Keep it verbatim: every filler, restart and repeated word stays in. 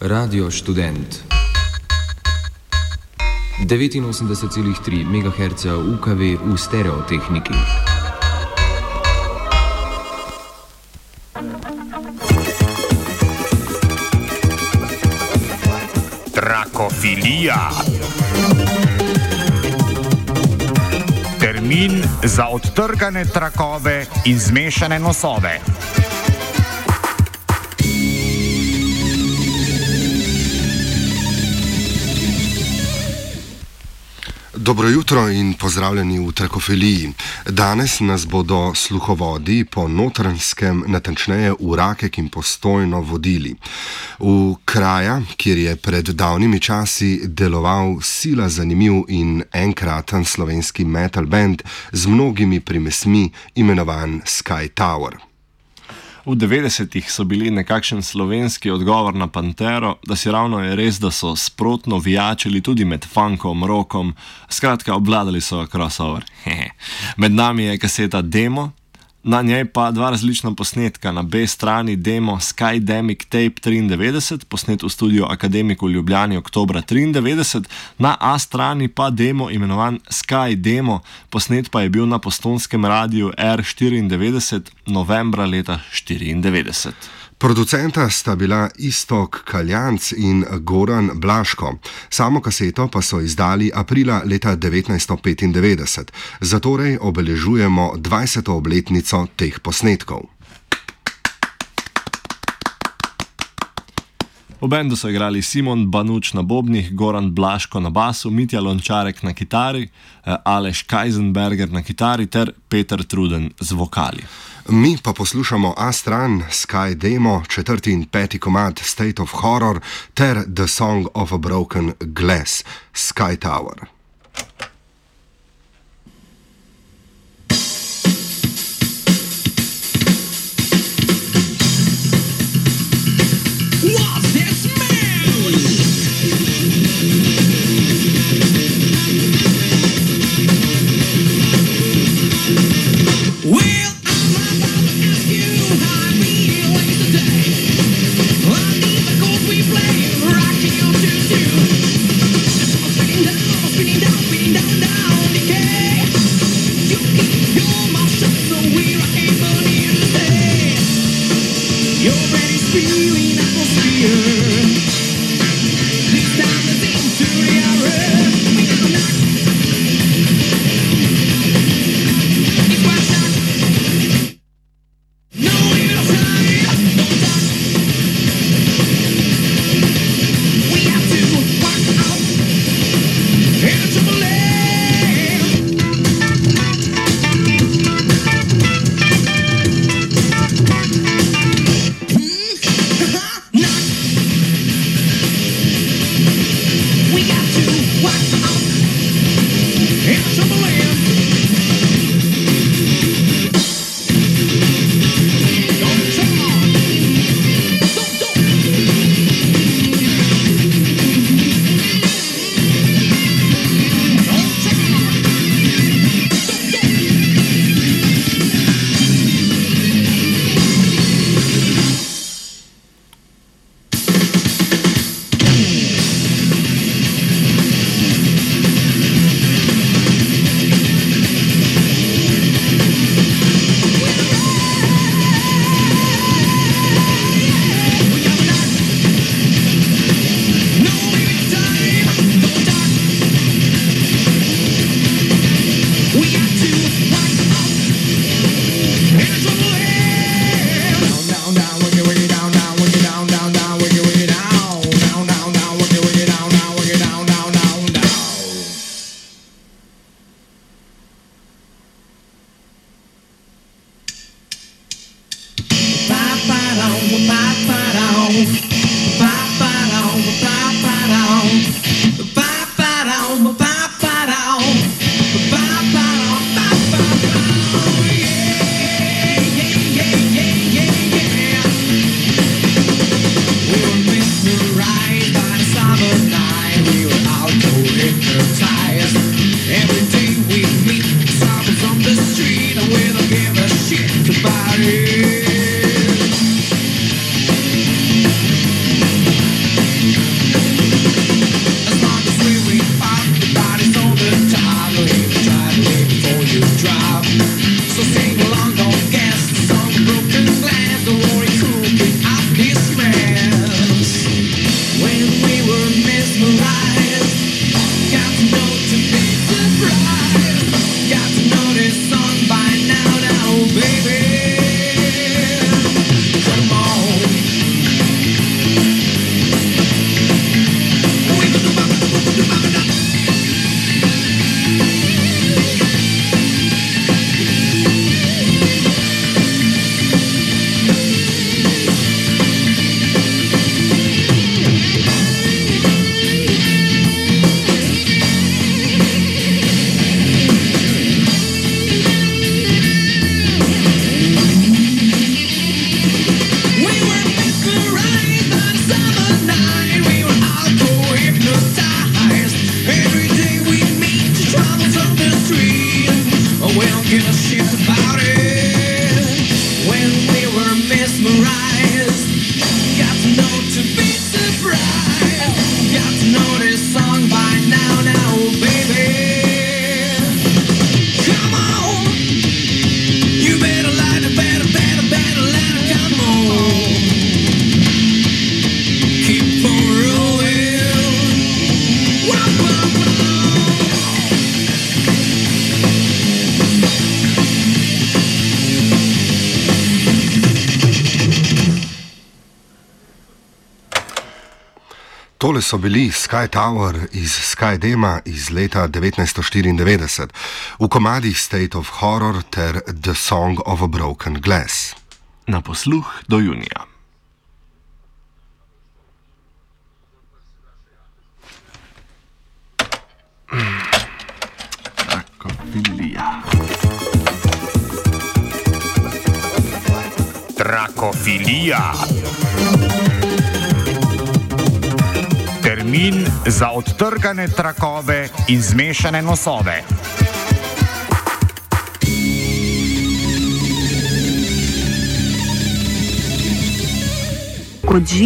Radio Študent devetinosemdeset celih tri megaherca U K V v stereotehniki. Trakofilija. Termin za odtrgane trakove in zmešane nosove. Dobro jutro in pozdravljeni v Trakofiliji. Danes nas bodo sluhovodi po Notranjskem, natančneje v Rakek in Postojno vodili. V kraja, kjer je pred davnimi časi deloval sila zanimiv in enkraten slovenski metal band z mnogimi primesmi, imenovan Sky Tower. V devetdesetih so bili nekakšen slovenski odgovor na Pantero, da si ravno je res, da so sprotno vijačili tudi med funkom, rockom, skratka obvladali so crossover. Med nami je kaseta Demo, na njej pa dva različna posnetka. Na B strani demo Skydemic Tape triindevetdeset, posnet v studiu Akademiku v Ljubljani oktobra triindevetdeset, na A strani pa demo imenovan Sky Demo, posnet pa je bil na Postonskem radiju R štiriindevetdeset novembra leta štiriindevetdeset. Producenta sta bila Iztok Kaljanc in Goran Blaško. Samo kaseto pa so izdali aprila leta devetnajststo petindevetdeset. Zatorej obeležujemo dvajseto obletnico teh posnetkov. V bendu so igrali Simon Banuč na bobnih, Goran Blaško na basu, Mitja Lončarek na kitari, Aleš Kajzenberger na kitari ter Peter Truden z vokali. Mi pa poslušamo A stran, Sky Demo, četrti in peti komad State of Horror ter The Song of a Broken Glass, Sky Tower. Tole so bili Sky Tower iz Skydema iz leta devetnajststo štiriindevetdeset, v komadih State of Horror ter The Song of a Broken Glass. Na posluh do junija. Trakofilija. Trakofilija. Termin za odtrgane trakove in zmešane nosove. Kot